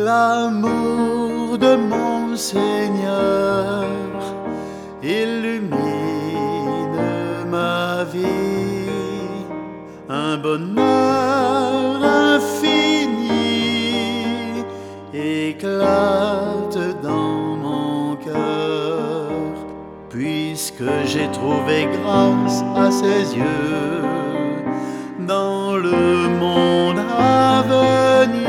L'amour de mon Seigneur illumine ma vie, un bonheur infini éclate dans mon cœur, puisque j'ai trouvé grâce à ses yeux dans le monde à venir.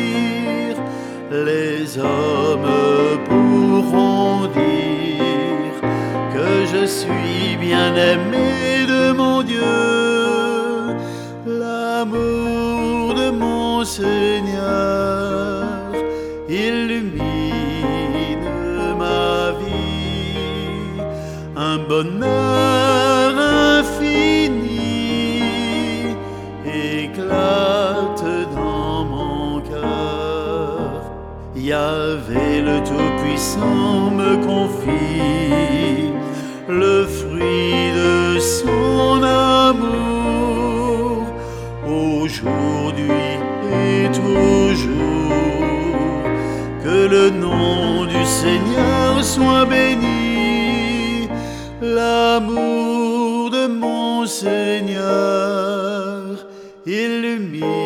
Les hommes pourront dire que je suis bien aimé de mon Dieu. L'amour de mon Seigneur illumine ma vie, un bonheur infini éclate dans mon cœur. Yahvé le Tout-Puissant me confie le fruit de son amour, aujourd'hui et toujours. Que le nom du Seigneur soit béni. L'amour de mon Seigneur illumine